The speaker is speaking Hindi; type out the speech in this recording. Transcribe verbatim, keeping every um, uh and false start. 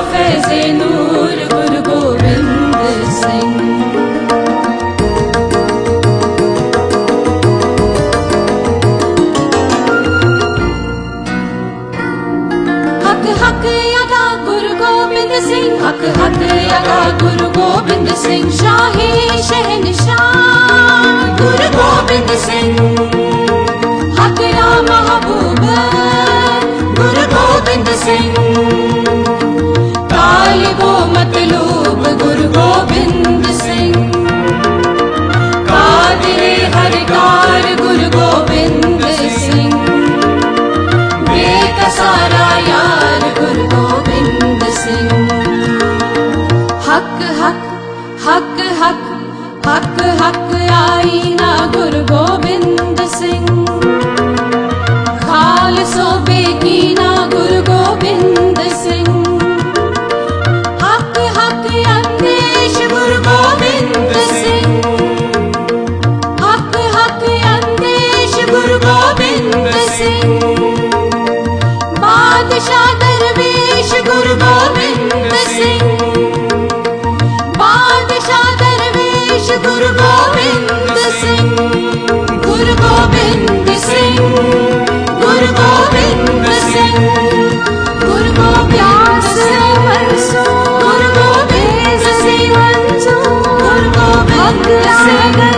फैज़े नूर गुरु गोबिंद सिंह। हक हक अदा गुरु गोबिंद सिंह, हक हक अदा गुरु गोबिंद सिंह, शाही शहंशाह गुरु गोबिंद सिंह। हक या महबूब गुरु गोबिंद सिंह, तालिबो मतलूब गुरु गोबिंद सिंह। कादिरे हर कार गुरु गोबिंद सिंह, बेकसारा यार गुरु गोबिंद सिंह। हक हक हक हक हक हक आईना गुरु गोबिंद सिंह, खालसो बेकीना गुरु गोबिंद सिंह। हक हक अंदेश गुरु गोबिंद सिंह, हक हक अंदेश गुरु गोबिंद सिंह। बादशाह दरवेश गुरु गोबिंद सिंह, बादशाह दरवेश गुरु गोबिंद सिंह। गुरु गोबिंद सिंह, गुरु गोबिंद सिंह, गुरु गोबिंद सिंह मंसूर, गुरु गोबिंद सिंह मंसूर, गुरु गोबिंद सिंह।